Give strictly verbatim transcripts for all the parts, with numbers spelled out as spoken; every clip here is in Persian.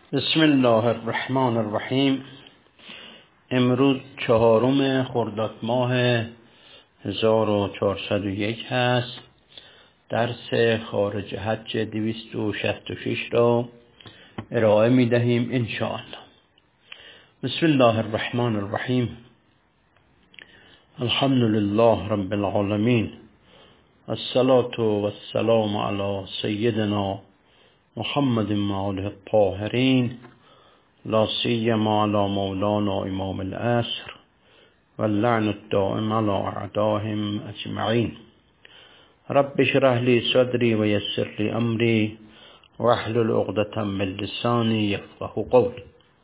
بسم الله الرحمن الرحیم. امروز چهارم خرداد ماه هزار و چهارصد و یک هست. درس خارج حج دویست و شصت و شش را ارائه می دهیم انشاءالله. بسم الله الرحمن الرحیم. الحمد لله رب العالمین، الصلاة والسلام علی سیدنا محمد وآله الطاهرین، لا سیما علی مولانا امام العصر واللعن الدائم علی اعدائهم اجمعین. رب اشرح لی صدری و یسر لی امری واحلل عقدة من لسانی یفقهوا قولی.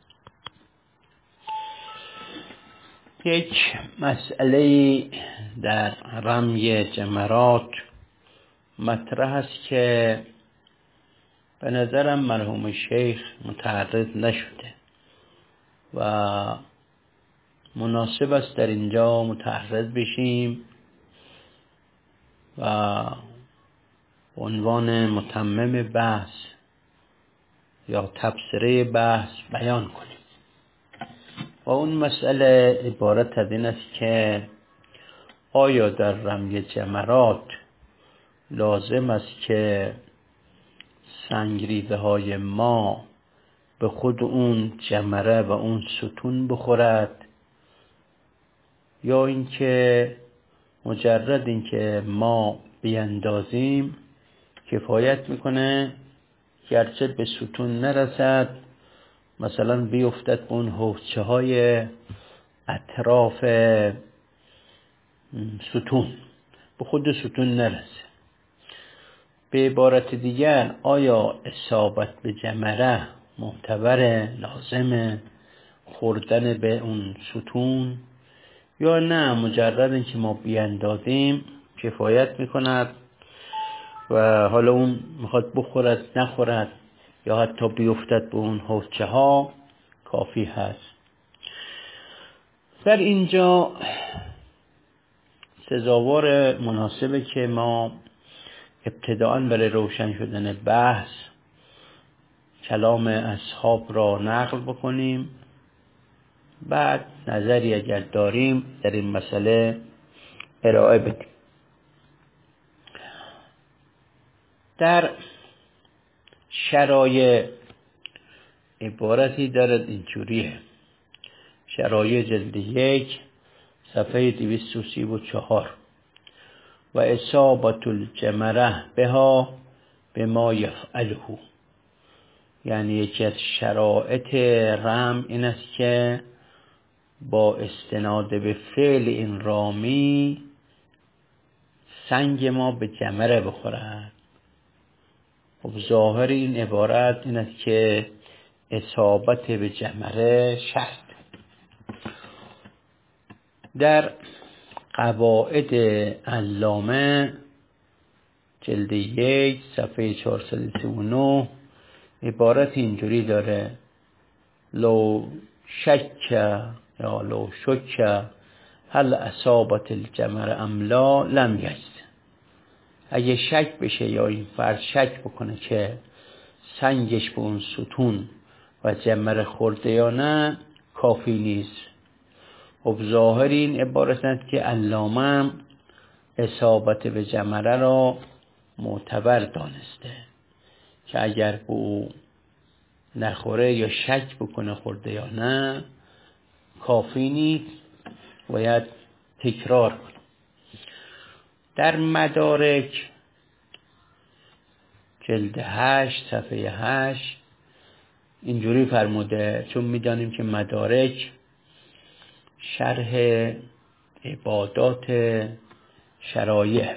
یک مسئله در رمی جمرات مطرح است که به نظرم مرحوم شیخ متعرض نشده و مناسب است در اینجا متعرض بشیم و عنوان متمم بحث یا تبصره بحث بیان کنیم. و اون مسئله عبارت از این است که آیا در رمی جمرات لازم است که سنگریزه های ما به خود اون جمره و اون ستون بخورد، یا اینکه مجرد اینکه ما بیندازیم کفایت میکنه، گرچه به ستون نرسد، مثلا بیفتد به اون حوضچه های اطراف ستون، به خود ستون نرسه. به عبارت دیگر آیا اصابت به جمره معتبر لازم خوردن به اون ستون، یا نه مجرد اینکه ما بیندازیم کفایت میکند و حالا اون میخواد بخورد نخورد یا حتی بیفتد به اون حوضچه ها کافی هست. در اینجا سزاوار مناسبه که ما ابتداءً برای روشن شدن بحث کلام اصحاب را نقل بکنیم، بعد نظری اگر داریم در این مسئله ارائه بدیم. در شرایع عبارتی دارد اینجوریه، شرایع جلد یک صفحه دویست و سی و چهار: و اصابت الجمره بها به ما یفعله. یعنی یکی از شرایط رم این است که با استناد به فعل این رامی سنگ ما به جمره بخورد. خب ظاهر این عبارت این است که اصابت به جمره شرط. در قواعد علامه جلد یک صفحه چهارصد و سی و نه عبارت اینجوری داره: لو شک یا لو شک هل اصابت الجمر ام لا لم یجز. اگه شک بشه یا این فرد شک بکنه که سنگش به اون ستون و جمر خورده یا نه کافی نیست. خب ظاهر این عبارت است که علامه اصابت به جمره را معتبر دانسته که اگر به او نخوره یا شک بکنه خورده یا نه کافی نیست، باید تکرار کنه. در مدارک جلد هشت صفحه هشت اینجوری فرموده، چون میدانیم که مدارک شرح عبادات شرایع،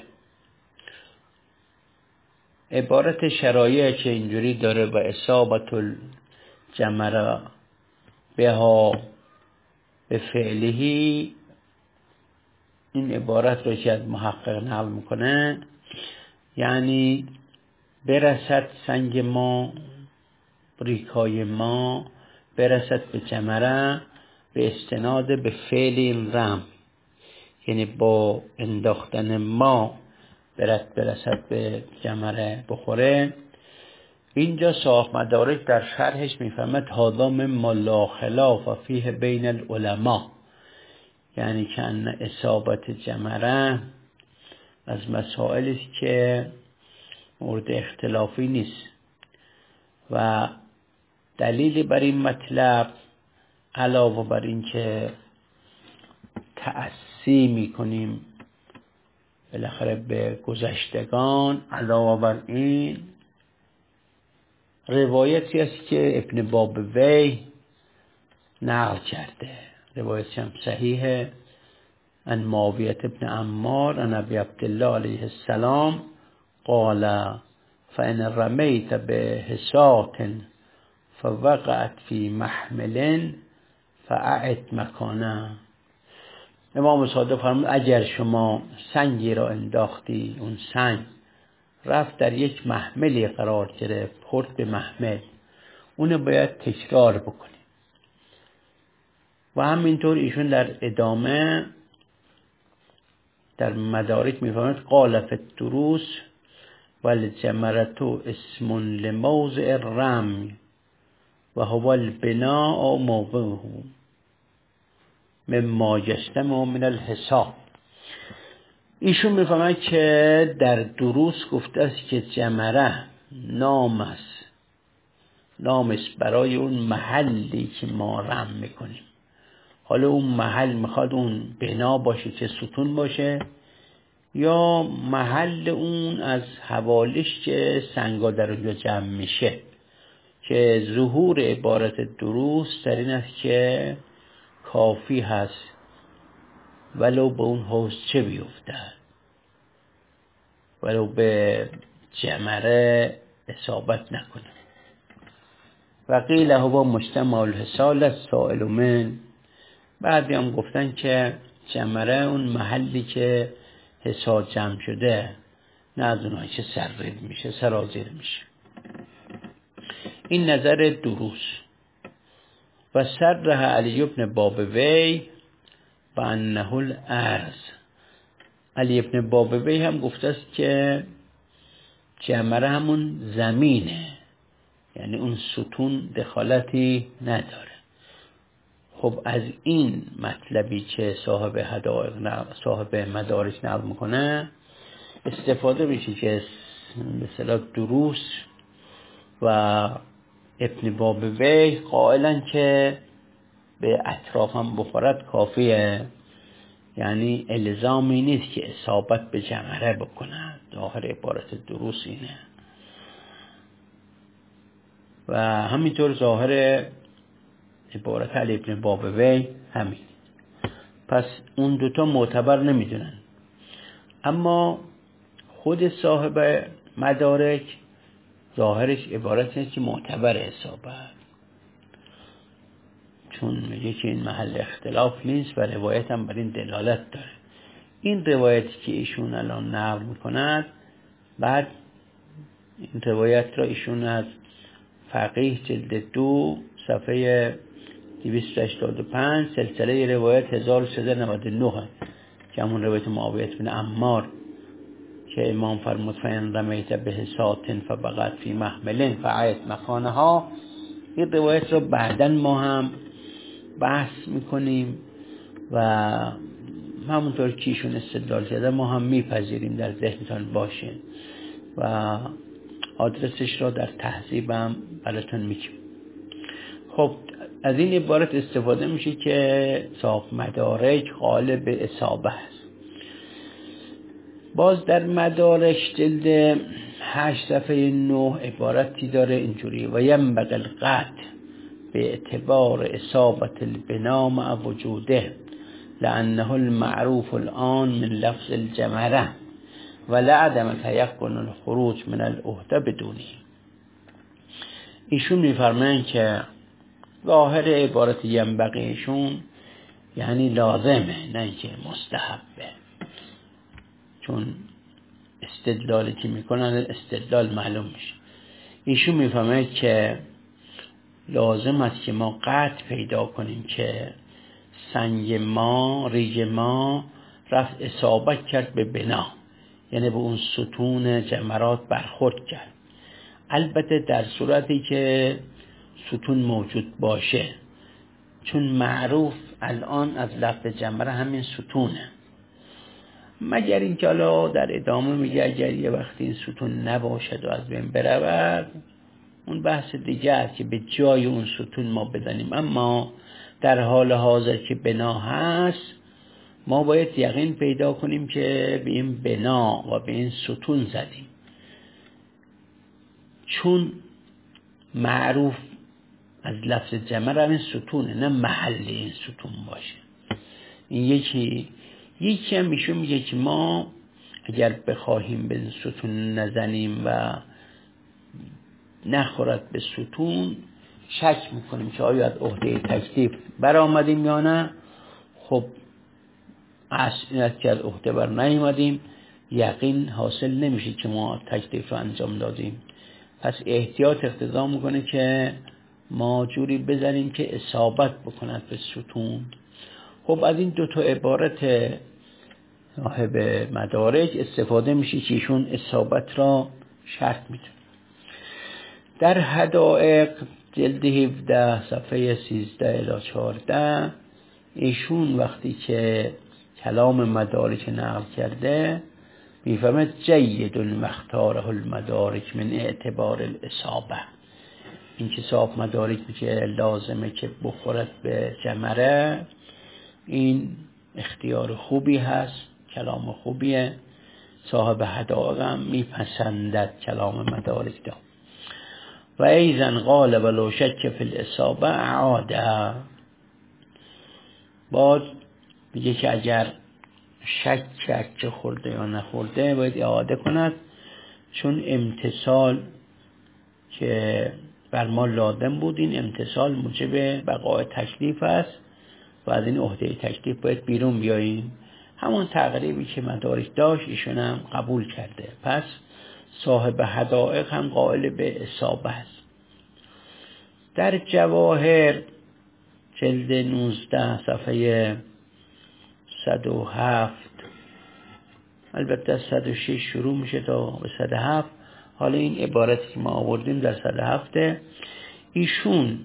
عبارت شرایع که اینجوری داره: و اصابت الجمره بها به فعلهی. این عبارت رو که از محقق نقل میکنه یعنی برسد سنگ ما، ریکای ما برسد به جمره به استناد به فعل این رم، یعنی با انداختن ما برد برسد به جمره بخوره. اینجا صاحب مدارک در شرحش میفهمد هذا مما لا خلاف فیه بین العلماء، یعنی که ان اصابت جمره از مسائلی است که مورد اختلافی نیست و دلیلی بر این مطلب علاوه بر این که تأسی میکنیم بالاخره به گذشتگان، علاوه بر این روایتی است که ابن بابوی نقل کرده، روایتی هم صحیحه، ان معاویه ابن عمار ان ابی عبدالله علیه السلام قال فان رمیت بحصاة فوقعت فی محمل فاعد مکانه. امام صادق فرمود اگر شما سنگی را انداختی، اون سنگ رفت در یک محملی قرار گرفت، خورد به محمل، اونو باید تکرار بکنی. و همینطور ایشون در ادامه در مدارک میفرماید قال فی الدروس والجمرة اسم لموضع الرمي و هو البناء موضعه مما یجتمع من الحصى. ایشون میفهمه که در دروس گفته است که جمره نام است، نام است برای اون محلی که ما رم میکنیم. حالا اون محل میخواد اون بنا باشه که ستون باشه، یا محل اون از حوالش که سنگا در اونجا جمع میشه، که ظهور عبارت دروس در این است که کافی هست ولو به اون حوضچه بیفتد، ولو به جمره اصابت نکنه. و قیل هو مجتمع الحصال السائل من، بعدی هم گفتن که جمره اون محلی که حصا جمع شده، نه از اونهایی که سرریب میشه، سرازیر میشه. این نظر دروس. و سرح علی ابن بابوی و انه الارض، علی ابن بابوی هم گفته است که جمره همون زمینه، یعنی اون ستون دخالتی نداره. خب از این مطلبی که صاحب حدائق صاحب مدارک نقل میکنه استفاده میشه که مثلا دروس و ابن بابوی قائلن که به اطراف هم بخورد کافیه، یعنی الزامی نیست که اصابت به جمره بکنه. ظاهر عبارت دروس اینه و همینطور ظاهر عبارت علی ابن بابوی همین. پس اون دوتا معتبر نمیدونن، اما خود صاحب مدارک ظاهرش عبارت نیست که معتبر اصابت، چون میگه که این محل اختلاف نیست و روایت هم بر این دلالت داره. این روایتی که ایشون الان نقل میکند، بعد این روایت را ایشون از فقیه جلد دو صفحه دویست و هشتاد و پنج سلسله روایت هزار و سیصد و نود و نه که همون روایت معاویه بن عمار که امام فرمود فین رمیت به حصاة فبقت فی محمل فعید مکانها، این روایت رو بعداً ما هم بحث میکنیم و همونطور که ایشون استدلال کرده ما هم میپذیریم، در ذهنتان باشه و آدرسش رو در تهذیبم براتون میگم. خب از این عبارت استفاده میشه که صاحب مدارک قائل به اصابه است. باز در مدارک جلد هشت صفحه نه عبارتی داره اینجوری و ینبغی القطع به اعتبار اصابت البنا مع وجوده لانه المعروف الان من لفظ الجمره و لعدم تیقن الخروج من العهده بدونه. ایشون میفرمایند که ظاهر عبارت ینبغیشون یعنی لازمه، نه که مستحبه، چون استدلالی که میکنن استدلال معلوم میشه. ایشون میفهمه که لازم است که ما قطع پیدا کنیم که سنگ ما، ریگ ما رفت اصابت کرد به بنا، یعنی به اون ستون جمرات برخورد کرد. البته در صورتی که ستون موجود باشه، چون معروف الان از لفظ جمره همین ستونه، مگر اینکه حالا در ادامه میگه اگر یه وقتی این ستون نباشد و از بین برود، اون بحث دیگه است که به جای اون ستون ما بدانیم. اما در حال حاضر که بنا هست، ما باید یقین پیدا کنیم که به این بنا و به این ستون زدیم، چون معروف از لفظ جمر همین ستونه، نه محل این ستون باشه. این یکی یکی هم میشه میگه که ما اگر بخواهیم به ستون نزنیم و نخورد به ستون، شک میکنیم که آیا از عهده تکلیف بر آمدیم یا نه. خب اصل است که از عهده بر نیامدیم، یقین حاصل نمیشه که ما تکلیف رو انجام دادیم. پس احتیاط اقتضا میکنه که ما جوری بزنیم که اصابت بکند به ستون. خب از این دو تا عبارت صاحب مدارج استفاده میشه که ایشون اصابت را شرط میده. در حدائق جلد هفده صفحه سیزده الی چهارده ایشون وقتی که کلام مدارج نقل کرده میفرماید جید المختاره المدارج من اعتبار الاصابه. این که صاحب مدارج میگه لازمه که بخورد به جمره، این اختیار خوبی هست، کلام خوبیه. صاحب حدائق هم میپسندد کلام مدارج دا. و ایزن قال ولو شک فی الاصابه اعاده. باز میگه که اگر شک شک که خورده یا نخورده باید اعاده کند، چون امتصال که بر ما لازم بود، این امتصال موجب بقای تکلیف است و از این عهده تکلیف باید بیرون بیاییم. همون تقریبی که مدارج داشت ایشون هم قبول کرده. پس صاحب حدائق هم قائل به اصابه است. در جواهر جلد نوزده صفحه صد و هفت، البته صد و شش شروع میشه تا به صد و هفت. حالا این عبارتی که ما آوردیم در صد و هفت، ایشون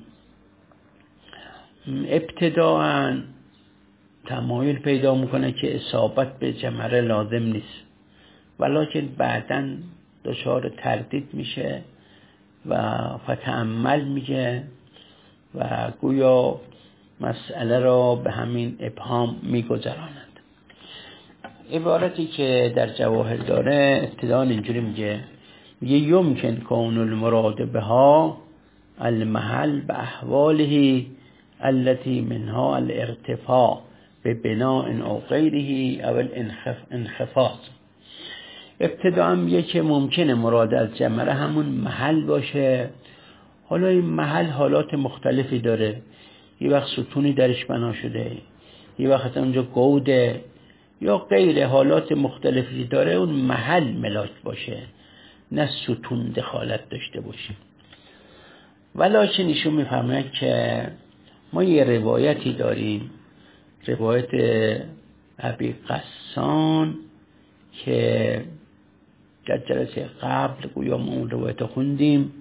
ابتداعاً تمایل پیدا میکنه که اصابت به جمره لازم نیست، ولیکن بعداً دچار تردید میشه و فتأمل میگه و گویا مسئله را به همین ابهام میگذراند. عبارتی که در جواهر داره ابتداء اینجوری میگه میگه یمکن کون المراد بها المحل به احواله التي منها الارتفاع به بناء او غیره او الانخفاض. ابتداء میگه که ممکنه مراد از جمره همون محل باشه. حالا این محل حالات مختلفی داره، یه وقت ستونی درش بنا شده، یه وقت اونجا گوده یا غیر، حالات مختلفی داره. اون محل ملاک باشه، نه ستون دخالت داشته باشه. ولیکن ایشون میفهمه که ما یه روایتی داریم، روایت ابی قسان که در جلسه قبل گویا ما اون روایت خوندیم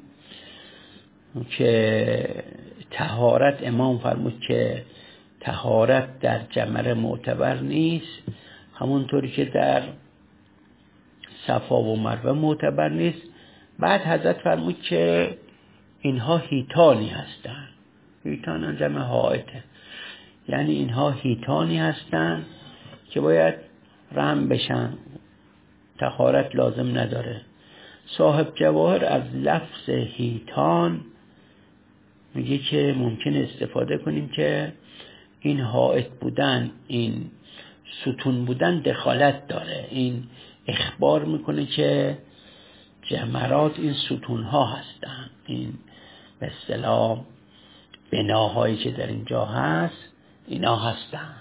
که طهارت، امام فرمود که طهارت در جمره معتبر نیست، همونطوری که در صفا و مروه معتبر نیست. بعد حضرت فرمود که اینها هیتانی هستن. هیتان جمع حائطه، یعنی اینها هیتانی هستن که باید رحم بشن، طهارت لازم نداره. صاحب جواهر از لفظ هیتان میگه که ممکن استفاده کنیم که این حائط بودن، این ستون بودن دخالت داره. این اخبار میکنه که جمرات این ستون ها هستن، این به اصطلاح بناهایی که در اینجا هست اینا هستن.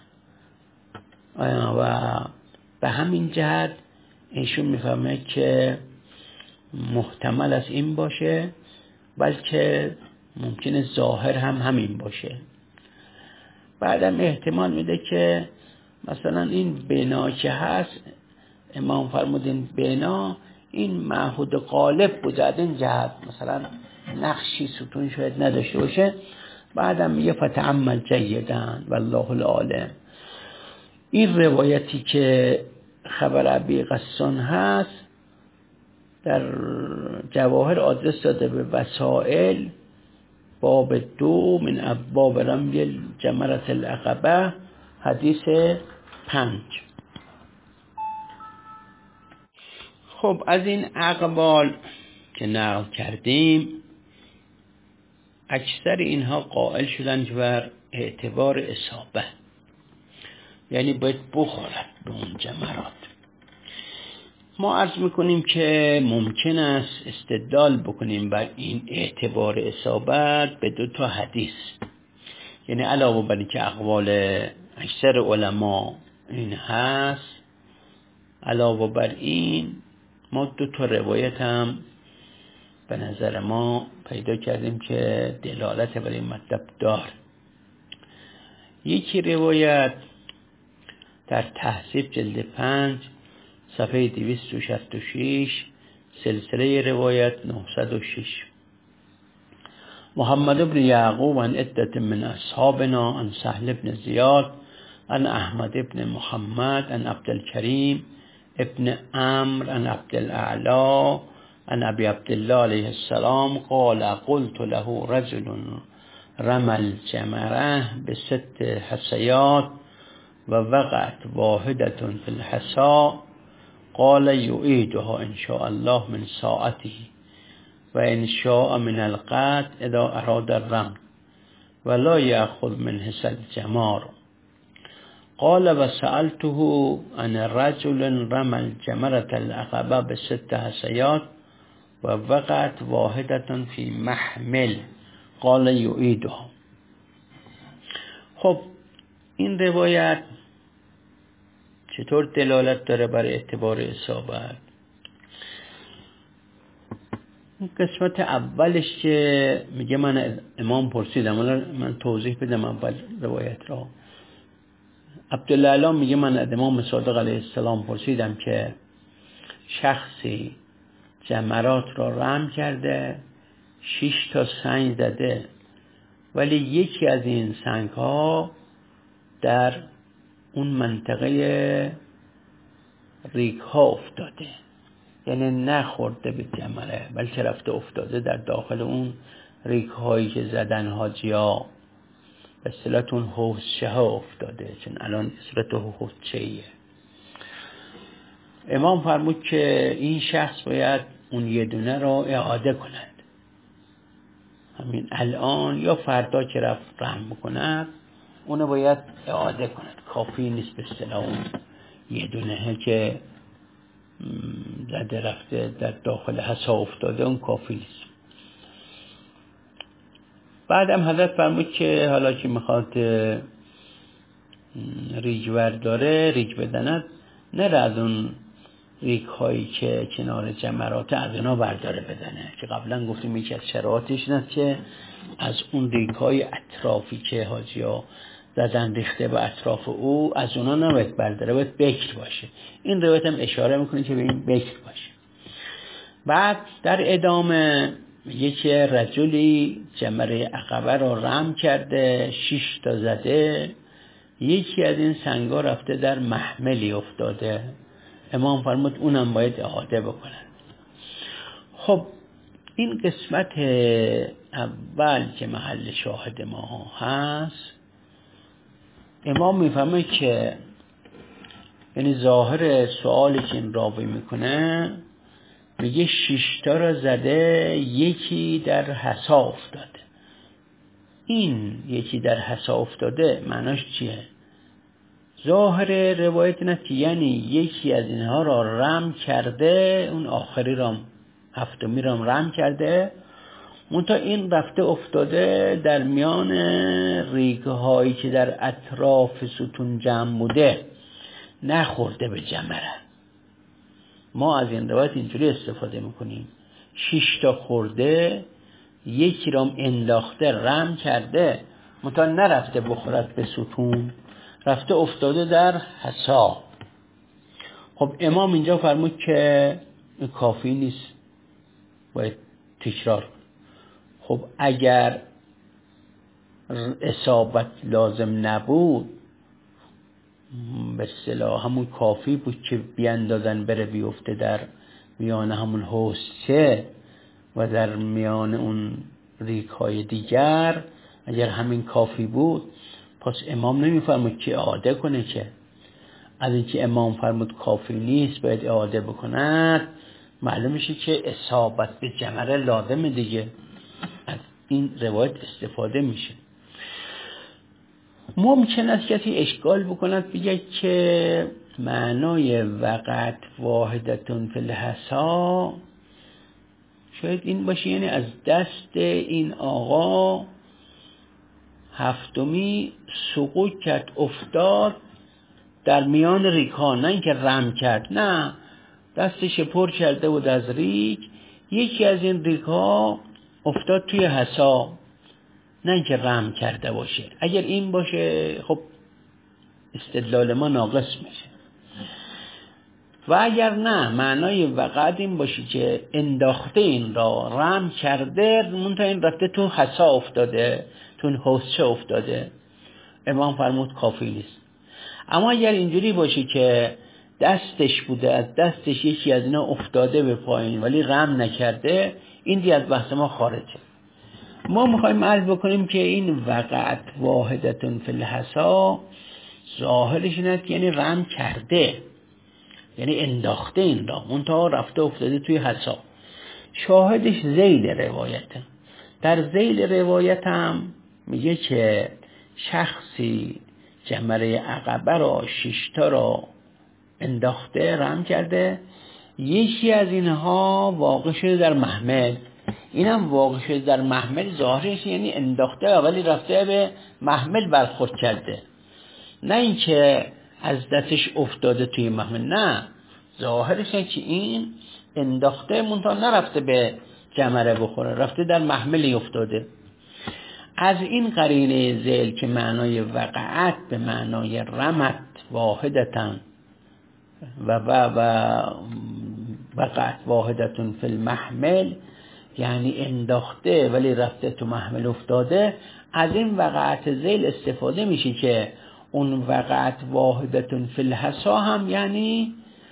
و به همین جهت ایشون میفهمه که محتمل از این باشه، بلکه ممکنه ظاهر هم همین باشه. بعدم احتمال میده که مثلا این بنا که هست، امام فرمودین بنا این معهود غالب بوده از این جهت، مثلا نقشی ستون شاید نداشته باشه. بعدم میگه فتعمل جیدن والله العالم. این روایتی که خبر ابی غسان هست در جواهر آدرس داده به وسائل باب دو من ابواب رمی جمرة العقبه حدیث پنج. خب از این اقوال که نقل کردیم اکثر اینها قائل شدند بر اعتبار اصابه، یعنی باید بخورد به اون جمرات. ما عرض میکنیم که ممکن است استدلال بکنیم بر این اعتبار اصابت به دو تا حدیث، یعنی علاوه بر اینکه اقوال اکثر علما این هست، علاوه بر این ما دو تا روایت هم به نظر ما پیدا کردیم که دلالت بر این مطلب دار. یکی روایت در تهذیب جلد پنج صفحه دویست و شصت و شش، سلسله روایت نهصد و شش. محمد بن یعقوب عن عدة من اصحابنا عن سهل بن زیاد عن احمد بن محمد عن عبدالکریم ابن عمرو عن عبدالاعلی عن ابي عبد الله عليه السلام قال قلت له رجل رمى الجمرة بست حصيات ووقعت واحدة في الحصى قال يعيدها إن شاء الله من ساعته وإن شاء من القطع إذا أراد الرمي ولا يأخذ من حصى الجمار. قال وسألته عن رجل رمى الجمرة العقبة بست حصيات ووقعت واحدة في محمل قال يعيدها. خب این روایت چطور دلالت داره بر اعتبار اصابت؟ این قسمت اولش که میگه من امام پرسیدم، من توضیح بدم اول روایت را. عبدالاعلی میگه من از امام صادق علیه السلام پرسیدم که شخصی جمرات را رم کرده، شش تا سنگ زده، ولی یکی از این سنگ ها در اون منطقه ریگ ها افتاده، یعنی نخورده به جمره بلکه رفته افتاده در داخل اون ریگ هایی که زدن حاجی ها، به اصطلاح اون حوضچه ها افتاده، چون الان اصطلاح حوضچه ایه. امام فرمود که این شخص باید اون یه دونه را اعاده کند، همین الان یا فردا که رفت رحم بکند اونو باید اعاده کند. کافی نیست به اصطلاح اون یه دونه که زده رفته در داخل حصا افتاده اون کافی نیست. بعدم حضرت فرمود که حالا که میخواد ریگ داره ریگ بدند، نره از اون ریگ هایی که کنار جمرات از اونا برداره بدنه، که قبلا گفتیم یکی از شرایطش اینه که از اون ریگ های اطرافی که حاجی ها زدن ریخته به اطراف او از اونا نباید برداره، باید بکر باشه. این روایت هم اشاره میکنه که به این بکر باشه. بعد در ادامه یکی رجلی جمره عقبه را رم کرده، شش تا زده، یکی از این سنگا رفته در محملی افتاده. امام فرمود اونم باید اعاده بکنن. خب این قسمت اول که محل شاهد ما هست، امام میفهمه که یعنی ظاهر سوالی که این راوی میکنه، میگه شش تا را زده، یکی در حصا افتاده. این یکی در حصا افتاده معناش چیه؟ ظاهر روایت نه که یعنی یکی از اینها را رم کرده، اون آخری را هفتمی را رم کرده، منتها این رفته افتاده در میان ریگه هایی که در اطراف ستون جمع بوده، نخورده به جمره. ما از این روایت اینجوری استفاده میکنیم، شش تا خورده، یکی را انداخته رم کرده، منتها نرفته بخورد به ستون، رفته افتاده در حصا. خب امام اینجا فرمود که این کافی نیست، باید تکرار. خب اگر اصابت لازم نبود، به اصطلاح همون کافی بود که بیاندازن بره بیفته در میان همون حوضچه و در میان اون ریگ‌های دیگر. اگر همین کافی بود، پس امام نمیفرمود که اعاده کنه، که از اینکه امام فرمود کافی نیست باید اعاده بکند، معلوم میشه که اصابت به جمره لازمه دیگه. از این روایت استفاده میشه. ممکن است کسی اشکال بکند بگه که معنای وقت واحدتون فی الحصا شاید این باشه، یعنی از دست این آقا هفتمی سقوط کرد، افتاد در میان ریگ‌ها، نه اینکه رم کرد، نه، دستش پر کرده بود از ریگ، یکی از این ریگ‌ها افتاد توی حصا، نه اینکه رم کرده باشه. اگر این باشه خب استدلال ما ناقص میشه. و اگر نه، معنای وقت این باشه که انداخته این را، رم کرده، منتها این رفته تو حصا افتاده، تو حوضچه افتاده، امام فرمود کافی نیست. اما اگر اینجوری باشه که دستش بوده، از دستش یکی از اینا افتاده به پایین ولی رم نکرده، این دیگه از بحث ما خارجه. ما میخوایم عرض بکنیم که این وقت واحدتون فی الحصا ظاهرش اینه که یعنی رم کرده، یعنی انداخته این را، منتها رفته افتاده توی حصا. شاهدش ذیل روایته. در ذیل روایت هم میگه که شخصی جمره عقبه را ششتا را انداخته، رم کرده، یکی از اینها واقع شده در محمل. اینم واقع شده در محمل، ظاهرش یعنی انداخته ولی رفته به محمل برخورد کرده، نه اینکه از دستش افتاده توی محمل، نه، ظاهرش اینه که این انداخته منتها نرفته به جمره بخوره، رفته در محملی افتاده. از این قرینه ذیل که معنای وقعت به معنای رمت واحدتن و و و وقعت واحدتون فی المحمل، یعنی انداخته ولی رفته تو محمل افتاده، از این وقعت ذیل استفاده میشه که اون وقعت واحدتون فی الحصا هم یعنی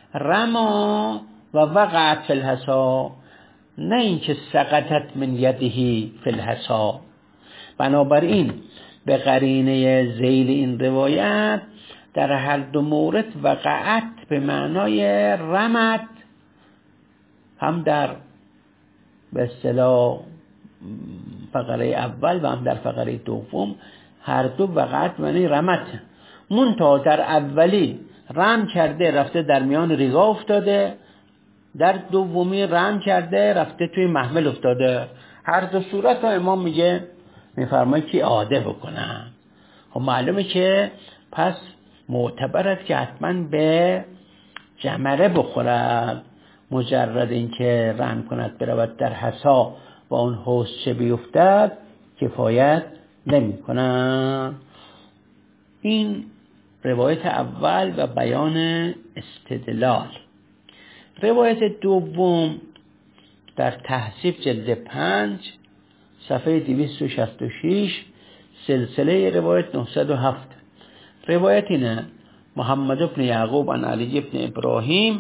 رما و وقعت فی الحصا، نه اینکه سقطت من یدهی فی الحصا. بنابراین به قرینه ذیل این روایت در هر دو مورد وقعت به معنای رمت، هم در به اصطلاح فقره اول و هم در فقره دوم، هر دو وقعت معنی رمت. منتها در اولی رم کرده رفته در میان ریگا افتاده، در دومی رم کرده رفته توی محمل افتاده. هر دو صورت ها امام میگه میفرماید که اعاده بکنن. خب معلومه که پس معتبر است که حتما به جمره بخورد، مجرد اینکه رم کند برود در حصا و اون حوضچه بیفتد کفایت نمی کنند. این روایت اول و بیان استدلال. روایت دوم در تحصیف جلد پنج صفحه دویست و شصت و شش، سلسله روایت نهصد و هفت. روایت اینه: محمد بن یعقوب عن علی بن ابراهیم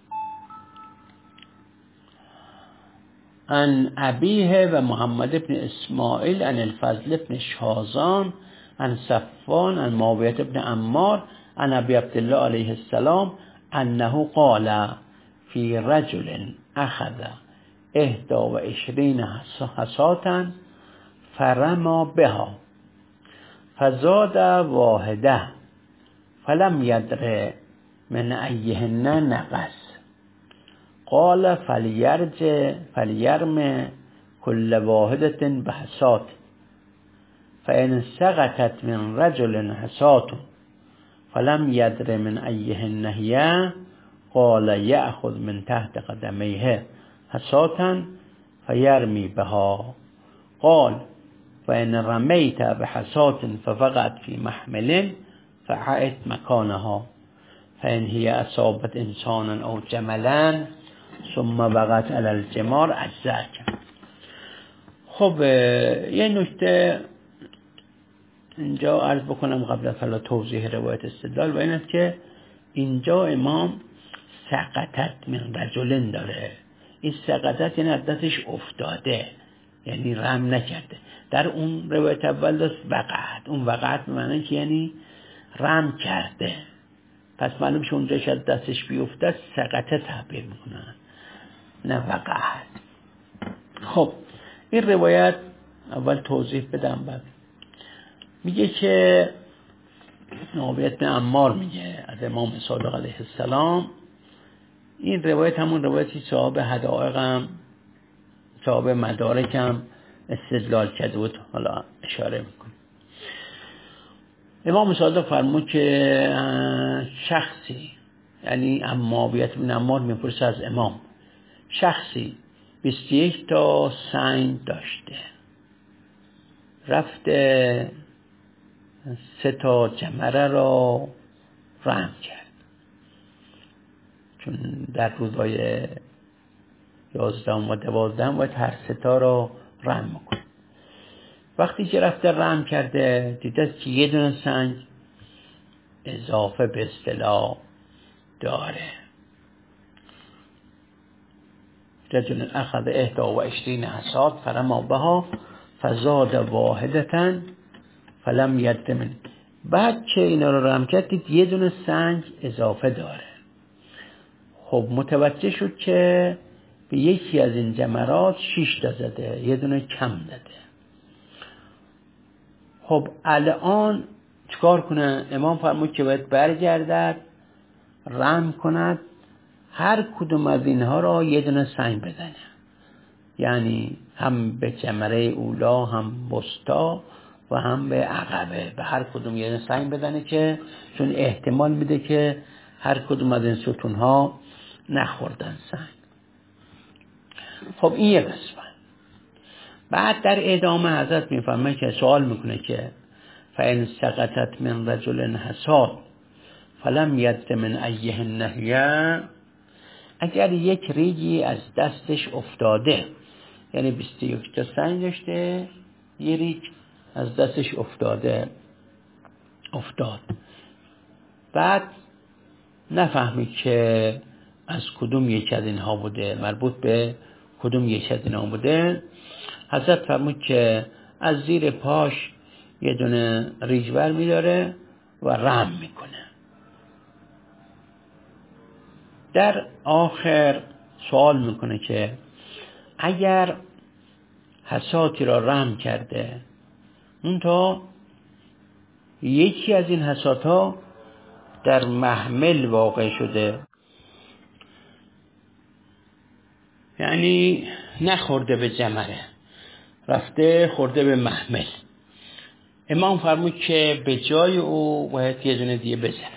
عن ابیه و محمد بن اسماعیل عن الفضل بن شازان عن صفوان عن معاویه بن عمار عن ابی عبدالله علیه السلام انه قال فی رجل اخذ احدى و عشرین حصاة فرما بها فزاد واحده فلم يدر من ایهن نقص قال فلیرجع فلیرم كل واحدة بحصات فإن سقطت من رجل حصاة فلم يدر من ایهن هي قال یأخذ من تحت قدمیه حصاة فیرمی بها قال فإن رمیت بحصاة فوقعت في محمل فعد مكانها فإن هي أصابت إنسانا أو جملا ثم وقعت علی الجمار اجزاء. خب یه نکته اینجا عرض بکنم قبل از حالا توضیح روایت استدلال، و این است که اینجا امام سقطت من رجلن داره. این سقطت یعنی از دستش افتاده، یعنی رم نکرده. در اون روایت اول داشت وقعت، اون وقعت به معنی که یعنی رم کرده، پس معلوم شه اونجا شاید دستش بیفته سقطه تعبیر میکنن، نه وقعت. خب این روایت اول توضیح بدم. بعد میگه که نوبیت بن عمار میگه از امام صادق علیه السلام. این روایت همون روایتی صاحب حدائق هم صاحب مدارک هم استدلال کرده بود، حالا اشاره میکنه. امام صادق فرمود که شخصی، یعنی عماویت بن عمار میپرسه از امام، شخصی بیست و یک تا سنگ داشته، رفته سه تا جمره را رم کرد، چون در روزهای یازدهم و دوازدهم باید هر سه تا را رم میکنه. وقتی که رفته رم کرده دیده که یه دونه سنگ اضافه به اصطلاح داره. رجل اخذ احدا و عشرین حصاد فرما بها فزاد واحدتا فلم ید من. بعد که اینا رو رم کرد دید یه دونه سنگ اضافه داره. خب متوجه شد که به یکی از این جمرات شش تا زده، یه دونه کم داده. خب الان چیکار کنه؟ امام فرمود که باید برگردد رم کند، هر کدوم از اینها را یه دونه سنگ بزنه، یعنی هم به جمره اولا هم وسطا و هم به عقبه، به هر کدوم یه دونه سنگ بزنه، که چون احتمال میده که هر کدوم از این ستونها نخوردن سنگ. خب این یه قسمت. بعد در ادامه حضرت میفرمه که سوال میکنه که فإن سقطت من رجل حصاد فلم ید من ایه نهیه. اگر یک ریگی از دستش افتاده، یعنی بیست و یک تا سنگ داشته، یه ریگ از دستش افتاده افتاد، بعد نفهمید که از کدوم یک از اینها بوده، مربوط به کدوم یک از اینها بوده، حضرت فرمود که از زیر پاش یه دونه ریجور میداره و رم میکنه. در آخر سوال میکنه که اگر حصاتی را رم کرده، اون تا یکی از این حصاتها در محمل واقع شده، یعنی نخورده به جمره، رفته خورده به محمل، امام فرمود که به جای او باید یه دونه دیگه بزنند.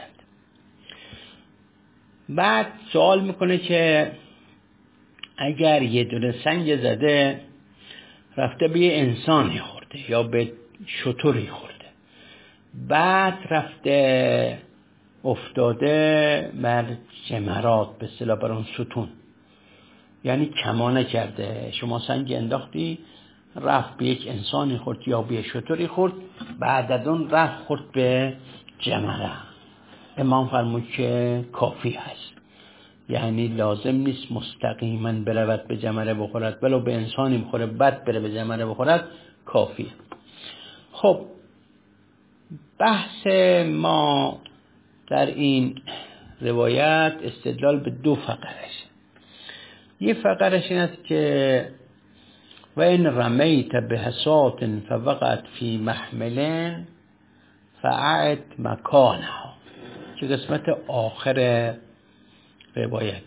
بعد سوال میکنه که اگر یه دونه سنگ زده رفته به یه انسانی خورده یا به شتری خورده، بعد رفته افتاده بر جمرات، به اصطلاح بر اون ستون، یعنی کمانه کرده. شما سنگ انداختی رفت به یک انسانی خورد یا به شتری خورد، بعد از اون رفت خورد به جمره، امام فرمود که کافی هست، یعنی لازم نیست مستقیما برود به جمره بخورد، ولو به انسانی بخوره بعد بره به جمره بخورد، کافی. خب بحث ما در این روایت استدلال به دو فقرش. یه فقرش این است که و این رمیت به حصات فوقعت فی محمل فاعد مکانها، که قسمت آخر روایت.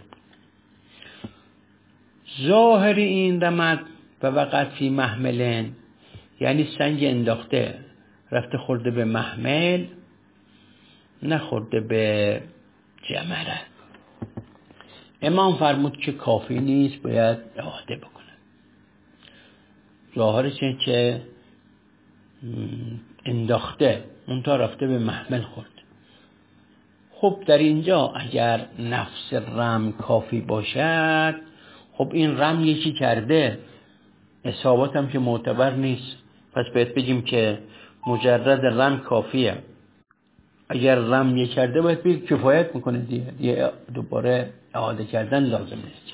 ظاهر این رمت و وقعت فی محمل یعنی سنگ انداخته رفته خورده به محمل، نخورده به جمره. امام فرمود که کافی نیست، باید اعاده بکنه. ظاهرش اینه که انداخته اون تا رفته به محمل خورد. خب در اینجا اگر نفس رم کافی باشد، خب این رم یکی کرده، اصابت هم که معتبر نیست، پس باید بگیم که مجرد رم کافیه. اگر رم یک کرده باید بگیم کفایت میکنه دیگه، دیگه دوباره اعاده کردن لازم نیست.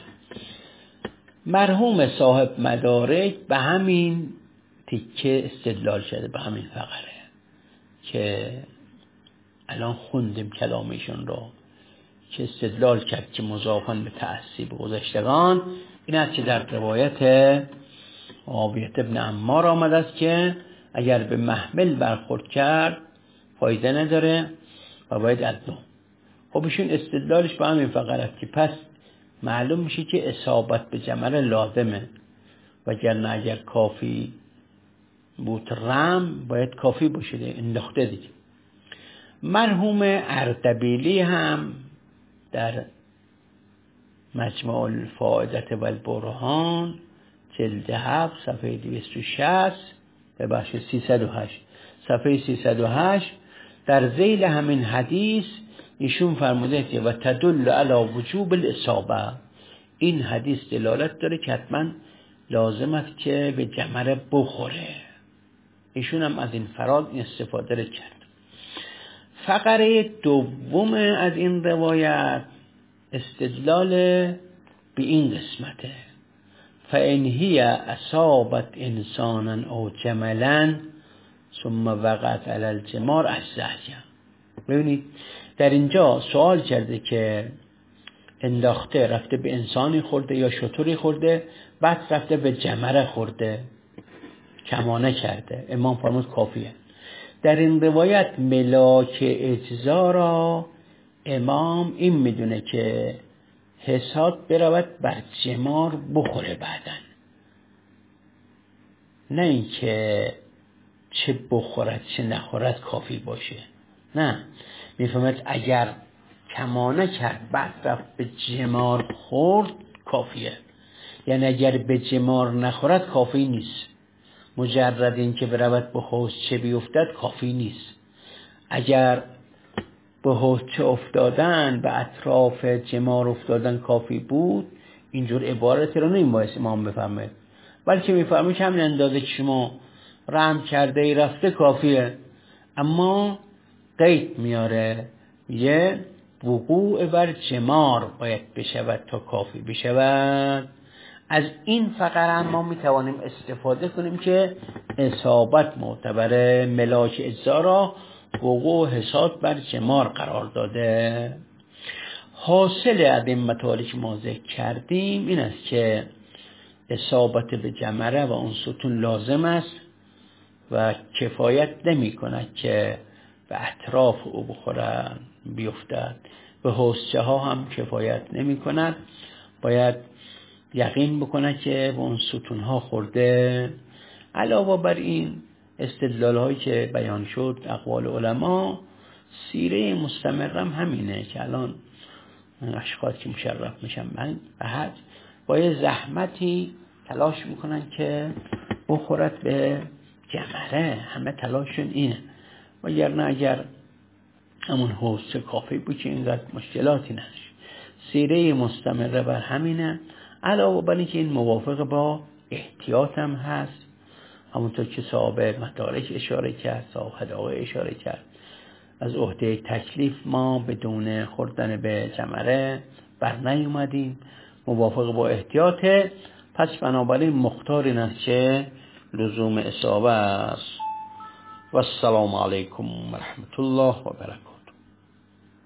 مرحوم صاحب مدارک به همین تیکه استدلال شده، به همین فقره که الان خوندیم کلامشون رو که استدلال کرد که مضافاً به تعصیب گذشتگان این است که در روایت معاویه بن عمار آمده است که اگر به محمل برخورد کرد فایده نداره و باید ادنو. خب ایشون استدلالش به همین فقره است که پس معلوم میشه که اصابت به جمره لازمه، وگرنه اگر کافی بود رم باید کافی باشه، انداخته دیگه. مرحوم اردبیلی هم در مجموع الفائده و البرهان جلد هفت صفحه دویست و شصت به بخش سیصد و هشت صفحه سیصد و هشت در ذیل همین حدیث ایشون فرموده که و تدل علی وجوب الاصابه، این حدیث دلالت داره که حتما لازم است که به جمره بخوره. ایشون هم از این فراز استفاده کرد. فقره دوم از این روایت استدلال به این قسمته: فإن هي اصابت انسانا او جملا ثم وقعت علی الجمار اجزاء. ببینید در اینجا سوال کرده که انداخته، رفته به انسانی خورده یا شتری خورده، بعد رفته به جمره خورده، کمانه کرده، امام فرمود کافیه. در این روایت ملاک اجزا را امام این میدونه که حساب برود بر جمار بخوره بعدن، نه این که چه بخورد چه نخورد کافی باشه. نه، میفهمد اگر کمانه کرد بعد رفت به جمار خورد کافیه، یعنی اگر به جمار نخورد کافی نیست. مجرد این که برود به حوضچه بیفتد کافی نیست. اگر به حوضچه افتادن به اطراف جمار افتادن کافی بود، اینجور عبارتی رو نمیباید امام بفهمه، بلکه میفهمه که همین اندازه که شما رحم کرده ای رفته کافیه. اما قید میاره، یه وقوع بر جمار باید بشود تا کافی بشود. از این فقره ما میتوانیم استفاده کنیم که اصابت معتبره، ملاک اجزا را وقوع حساب بر جمار قرار داده. حاصل از این مطالبی که ما ذکر کردیم این است که اصابت به جمره و اون ستون لازم است و کفایت نمی کند که به اطراف او بخورن بیفتد، به حوضچه ها هم کفایت نمی کند، باید یقین بکنه که به اون ستون ها خورده. علاوه بر این استدلال هایی که بیان شد اقوال علما، سیره مستمرم همینه که الان اشخاص که مشرف میشن من به حج با یه زحمتی تلاش میکنن که بخورد به جمره، همه تلاششون اینه. وگرنه اگر همون حوض کافی بود که اینقدر مشکلاتی نشه. سیره مستمره بر همینه. علاوه بر اینکه این موافق با احتیاط هم هست، همونطور که صاحب مدارک اشاره کرد، صاحب هدایق اشاره کرد، از عهده تکلیف ما بدون خوردن به جمره بر نیومدیم، موافق با احتیاطه. پس بنابراین مختار این است که لزوم اصابه است. و السلام علیکم و رحمت الله و برکاته.